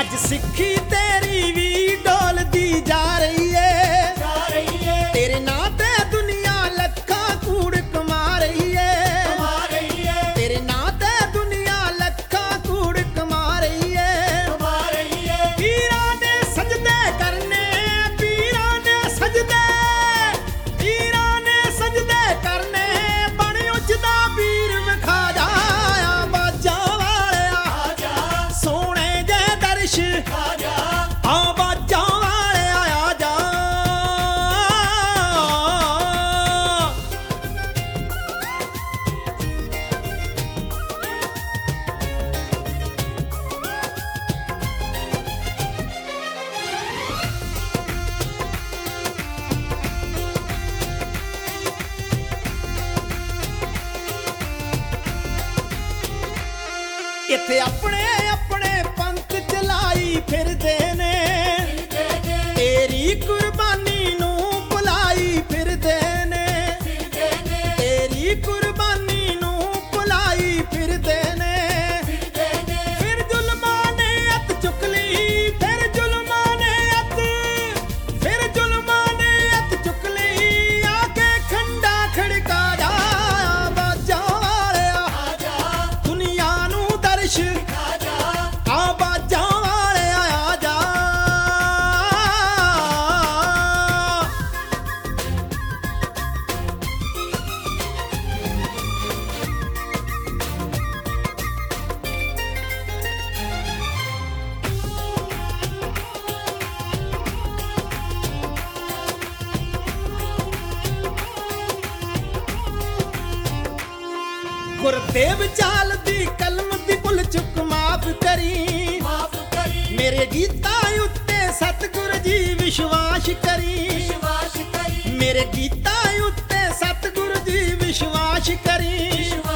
ਅੱਜ ਸਿੱਖੀ ਤੇਰੀ ਵੀ ਡੋਲਦੀ ਜਾ ਰਹੀ ਏ ਤੇਰੇ ਨਾਂ ਤੇ ਦੁਨੀਆ ਲੱਖਾਂ ਕੂੜ ਕਮਾ ਰਹੀ ਏ ਤੇਰੇ ਨਾਂ ਤੇ ਦੁਨੀਆ ਲੱਖਾਂ ਕੂੜ ਕਮਾ ਰਹੀ ਏ ਪੀਰਾਂ ਦੇ ਸਜਦੇ ਕਰਨੇ ਪੀਰਾਂ ਦੇ ਸਜਦੇ ਕਰਨੇ ਬਣ ਉੱਚਦਾ ਪੀਰ ਵਿਖਾ ਜਾ ਬਾਜਾਂ ਵਾਲਿਆ ਸੋਹਣੇ ਜੇ ਦਰਸ਼ ਆ ਬਾਜਾਂ ਵਾਲਿਆ ਆ ਜਾ ਇੱਥੇ ਆਪਣੇ ਆਪਣੇ ਪੰਥ ਚਲਾਈ ਫਿਰਦੇ ਨੇ ਤੇਰੀ ਕੁਰਬਾਨੀ ਨੂੰ ਭੁਲਾਈ ਫਿਰਦੇ ਨੇ ਤੇਰੀ ਕੁਰਬਾਨੀ ਨੂੰ ਭੁਲਾਈ ਫਿਰਦੇ ਨੇ ਫਿਰ ਜ਼ੁਲਮਾਂ ਨੇ ਅੱਤ ਚੁੱਕ ਲਈ ਫਿਰ ਜ਼ੁਲਮਾਂ ਨੇ ਅੱਤ ਚੁੱਕ ਲਈ ਆ ਕੇ ਖੰਡਾ ਖੜਕਾ ਜਾ ਬਾਜਾਂ ਵਾਲਿਆ ਦੁਨੀਆ ਨੂੰ ਦਰਸ਼ ਆ ਬਾਜਾਂ ਵਾਲਿਆ ਆ ਜਾ ਗੁਰਦੇਵ ਚਾਲ ਦੀ ਕਲਮ ਦੀ ਭੁੱਲ ਚੁੱਕ ਮਾਫ ਕਰੀ ਮੇਰੇ ਗੀਤਾਂ ਉੱਤੇ ਸਤਿਗੁਰ ਜੀ ਵਿਸ਼ਵਾਸ ਕਰੀ ਮੇਰੇ ਗੀਤਾਂ ਉੱਤੇ ਸਤਿਗੁਰ ਜੀ ਵਿਸ਼ਵਾਸ ਕਰੀ